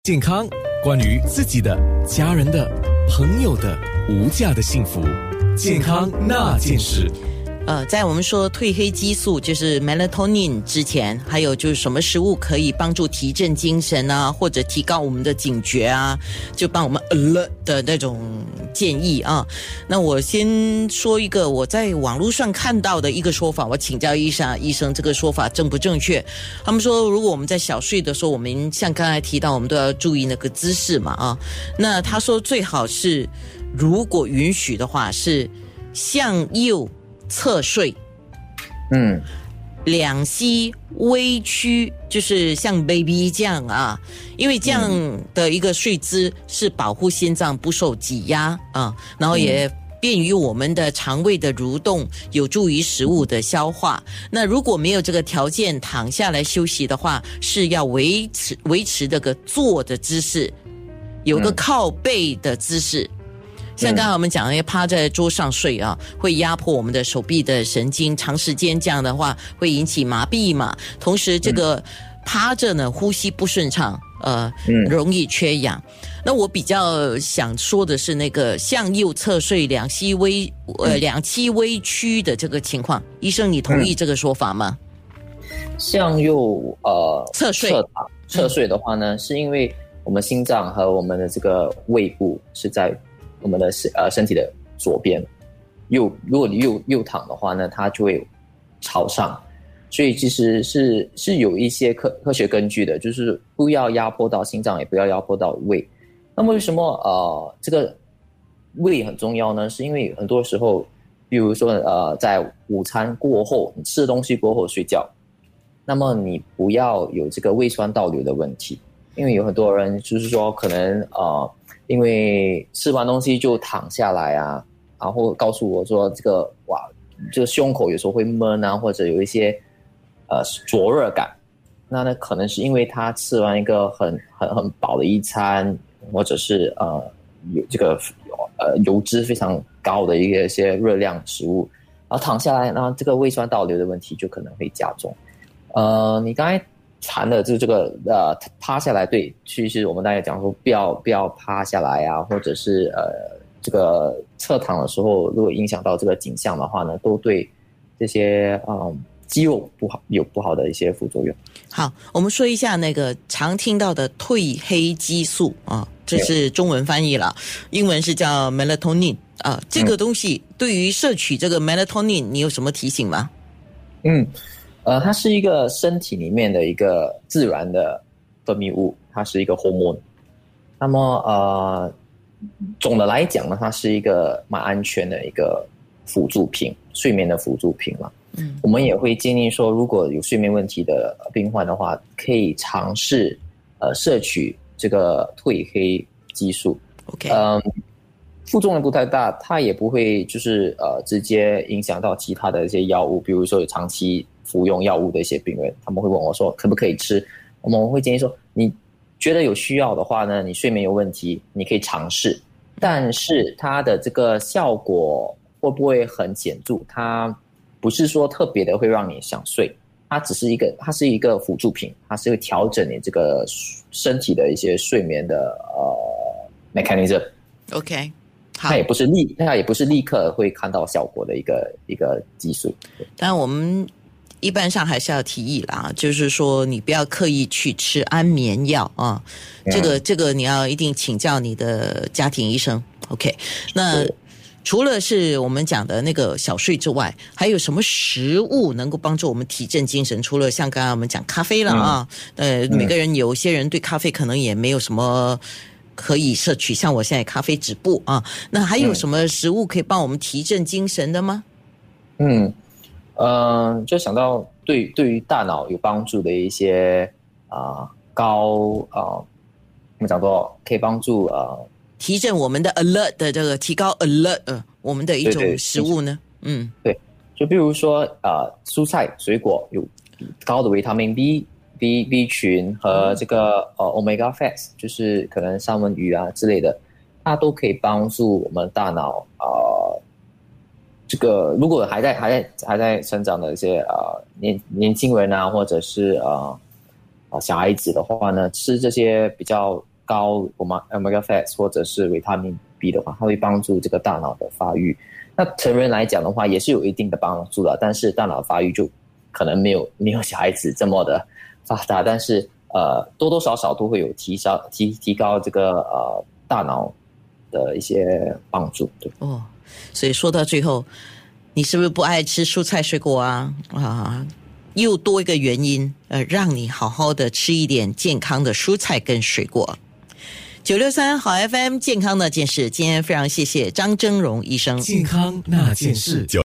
健康，关于自己的、家人的、朋友的无价的幸福，健康那件事。 在我们说褪黑激素就是 melatonin 之前，还有就是什么食物可以帮助提振精神啊，或者提高我们的警觉啊，就帮我们 alert 的那种建议啊。那我先说一个我在网络上看到的一个说法，我请教医生这个说法正不正确？他们说如果我们在小睡的时候，我们像刚才提到我们都要注意那个姿势嘛啊。那他说最好是如果允许的话是向右侧睡，两膝微屈，就是像 baby 这样啊，因为这样的一个睡姿是保护心脏不受挤压啊，然后也便于我们的肠胃的蠕动，有助于食物的消化。那如果没有这个条件躺下来休息的话，是要维持这个坐的姿势，有个靠背的姿势。像刚才我们讲的趴在桌上睡啊，会压迫我们的手臂的神经，长时间这样的话会引起麻痹嘛。同时这个趴着呢，呼吸不顺畅，容易缺氧。那我比较想说的是那个向右侧睡，两膝微屈的这个情况，医生你同意这个说法吗？ 向右侧睡的话呢，是因为我们心脏和我们的这个胃部是在我们的身体的左边，如果你右躺的话呢，它就会朝上，所以其实是有一些科学根据的，就是不要压迫到心脏，也不要压迫到胃。那么为什么这个胃很重要呢？是因为很多时候，比如说在午餐过后，你吃东西过后睡觉，那么你不要有这个胃酸倒流的问题，因为有很多人就是说可能因为吃完东西就躺下来啊，然后告诉我说这个胸口有时候会闷啊，或者有一些灼热感，那呢可能是因为他吃完一个很饱的一餐，或者是有这个油脂非常高的一些热量食物，然后躺下来，然后这个胃酸倒流的问题就可能会加重。你刚才谈的就是这个趴下来，对，其实我们大家讲说不要趴下来啊，或者是这个侧躺的时候，如果影响到这个颈项的话呢，都对这些肌肉有不好的一些副作用。 好，我们说一下那个常听到的褪黑激素啊，这是中文翻译了，英文是叫 melatonin 啊。这个东西对于摄取这个 melatonin， 你有什么提醒吗？ 它是一个身体里面的一个自然的分泌物，它是一个 hormone。那么总的来讲呢，它是一个蛮安全的一个辅助品，睡眠的辅助品嘛。我们也会建议说，如果有睡眠问题的病患的话，可以尝试摄取这个褪黑激素。 OK， 副作用不太大，它也不会就是直接影响到其他的一些药物，比如说有长期服用药物的一些病人，他们会问我说可不可以吃，我们会建议说你觉得有需要的话呢，你睡眠有问题你可以尝试，但是它的这个效果会不会很显著，它不是说特别的会让你想睡，它是一个辅助品，它是会调整你这个身体的一些睡眠的mechanism。 OK， 好， 它也不是立刻会看到效果的一个激素。 但我们一般上还是要提议啦，就是说你不要刻意去吃安眠药啊，这个你要一定请教你的家庭医生。 OK， 那除了是我们讲的那个小睡之外，还有什么食物能够帮助我们提振精神？除了像刚刚我们讲咖啡了啊，每个人有些人对咖啡可能也没有什么可以摄取，像我现在咖啡止步啊，那还有什么食物可以帮我们提振精神的吗？ 就想到对于大脑有帮助的一些我们讲说可以帮助提振我们的 alert 的这个提高 alert 我们的一种食物呢？ 对，就比如说蔬菜水果有高的维他命 B 群和这个omega fats， 就是可能三文鱼啊之类的，它都可以帮助我们大脑这个如果还在成长的一些年轻人啊，或者是小孩子的话呢，吃这些比较高omega fats 或者是维他命 B 的话，它会帮助这个大脑的发育。那成人来讲的话，也是有一定的帮助的，但是大脑发育就可能没有小孩子这么的发达，但是多多少少都会有提高这个大脑的一些帮助。对哦，所以说到最后，你是不是不爱吃蔬菜水果啊？又多一个原因，让你好好的吃一点健康的蔬菜跟水果。963好 FM 健康那件事，今天非常谢谢张峥嵘医生。 健康那件事。